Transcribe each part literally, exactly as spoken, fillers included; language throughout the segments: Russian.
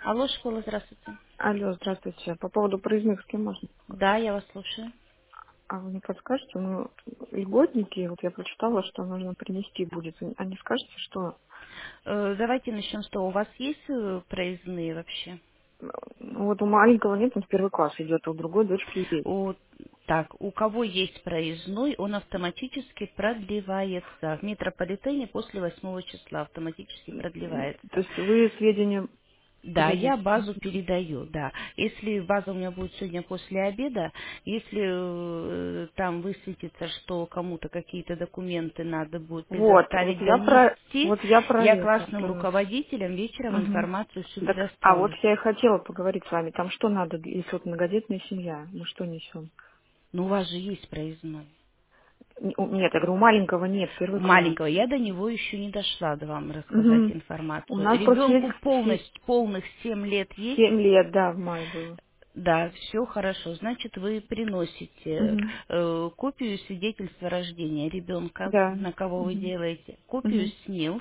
Алло, школа, здравствуйте. Алло, здравствуйте. По поводу проездных, с кем можно? Да, я вас слушаю. А вы не подскажете? Мы льготники, вот я прочитала, что нужно принести будет. А не скажете, что Э, давайте начнем с того, у вас есть э, проездные вообще? ну, вот у маленького нет, он в первый класс идет, а у другой дочки есть. У, так, у кого есть проездной, он автоматически продлевается. В метрополитене после восьмого числа автоматически продлевается. То есть вы сведения Да, я подадите? базу передаю, да. Если база у меня будет сегодня после обеда, если э, там высветится, что кому-то какие-то документы надо будет Вот, вот предоставить, я про донести, вот я про я это. классным Про это. руководителям вечером Мгм. информацию всю Так, а вот предоставлю. я и хотела поговорить с вами. Там что надо, если вот многодетная семья? Мы что несем? Но у вас же есть проездной. Н- у- Нет, я говорю, у маленького нет, У первый класс. маленького я до него еще не дошла, да вам рассказать Мгм. У информацию. нас просто Ребенку свидетельство полностью, полных семь лет есть. семь лет, да, в мае было. Да, все хорошо. Значит, вы приносите Мгм. э, копию свидетельства рождения ребенка, Да. на кого вы Мгм. делаете, копию Мгм. СНИЛС,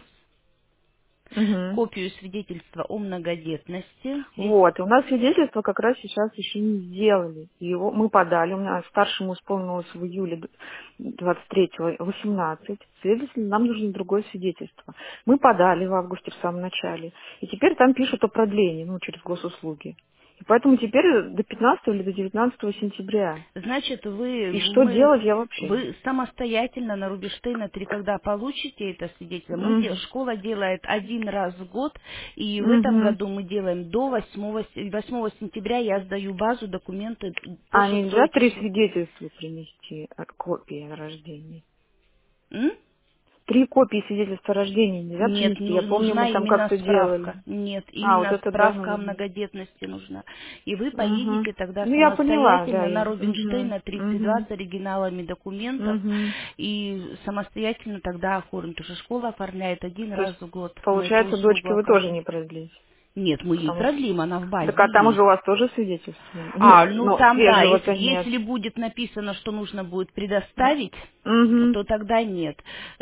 Мгм. копию свидетельства о многодетности. Здесь Вот, и у нас свидетельство как раз сейчас еще не сделали. Его мы подали, у меня старшему исполнилось в июле двадцать третьего восемнадцать. Следовательно, нам нужно другое свидетельство. Мы подали в августе в самом начале. И теперь там пишут о продлении, ну, через госуслуги. И поэтому теперь до пятнадцатого или до девятнадцатого сентября. Значит, вы, И что мы, делать, я вообще? вы самостоятельно на Рубинштейна три, когда получите это свидетельство, мы, де- Мгм. школа делает один раз в год, и в этом Мгм. году мы делаем до восьмого с- восьмого сентября, я сдаю базу, документы по А нельзя шестое три число. свидетельства принести, от копии о рождении? М? Три копии свидетельства о рождении нельзя Нет, принести? Я ну- помню, мы нужна там именно как-то делали. справка. Нет, А, вот именно это, да, справка о нужно. многодетности нужна. И вы Угу. поедете тогда Ну, я поняла, да. самостоятельно на Я... Угу. Рубинштейна тридцать два Угу. с оригиналами документов Угу. и самостоятельно тогда оформите. Потому что школа оформляет один То есть, раз в год. Мы эту получается, услугу дочке вы тоже оказываем. не продлите? Нет, мы ей Потому что... продлим, она в Так базе а там уже есть. у вас тоже свидетельство? А, Нет, ну но там, да, если, свежего-то нет. если будет написано, что нужно будет предоставить, Угу. то тогда нет.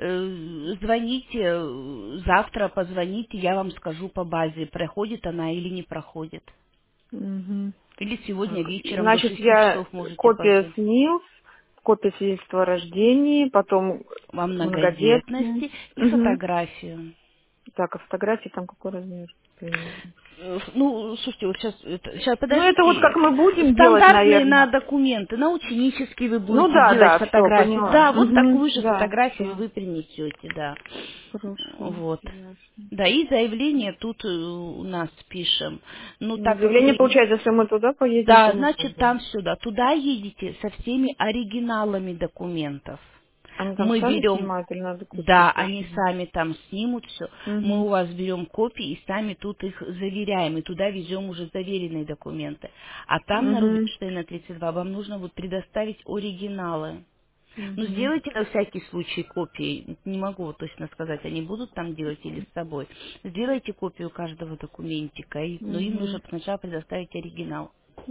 Э, Звоните, э, завтра позвоните, я вам скажу по базе, проходит она или не проходит. Угу. Или сегодня Так, вечером до значит, шести я часов можете копия позвонить. СНИЛС, копия свидетельства о рождении, потом Во многодетные. многодетности и Угу. фотографию. Так, а фотографии там какой размер примерно? Э, Ну, слушайте, вот сейчас, сейчас, Ну, это вот как подождите. мы будем делать, Стандартные на наверное. документы, на ученические вы Ну будете да, делать да, все, фотографии. поняла. Да, вот Угу, такую же да, фотографию все. вы принесете, да. Хорошо, Вот. ясно. Да, и заявление тут э, у нас пишем. Ну, Ну, так как заявление, вы... получается, если мы туда поедем, то Да, мы значит, пойдем. там сюда. Туда едете со всеми оригиналами документов. Они там Мы сами берем, снимают или надо копию да, они пришлют? сами там снимут все. Мы Угу, у вас берем копии и сами тут их заверяем. И туда везем уже заверенные документы. А там на угу, Рубинштейна тридцать два вам нужно будет предоставить оригиналы. Ну, угу, сделайте на всякий случай копии. Не могу вот точно сказать, они будут там делать или с собой. Сделайте копию каждого документика, и, но им нужно угу. сначала предоставить оригинал.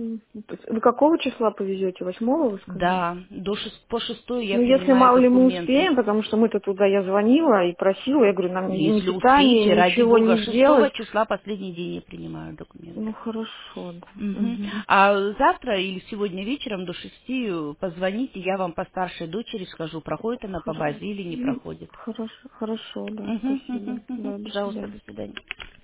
Вы какого числа повезете? Восьмого, вы сказали? Да, до шест- по шестой я Ну, если принимаю мало ли мы документы. успеем, потому что мы-то туда я звонила и просила, я говорю, нам ни ни Если питание, успеете, ради ничего бога, не шестого сделать. числа последний день я принимаю Ну, документы. хорошо, да. Мгм. Мгм. А завтра или сегодня вечером до шести э, позвоните, я вам по старшей дочери скажу, проходит она по Хоро- базе или не ну, проходит. Хорошо, хорошо, да, Мгм, спасибо. мгм, мгм. Да, до Пожалуйста, свидания. до свидания.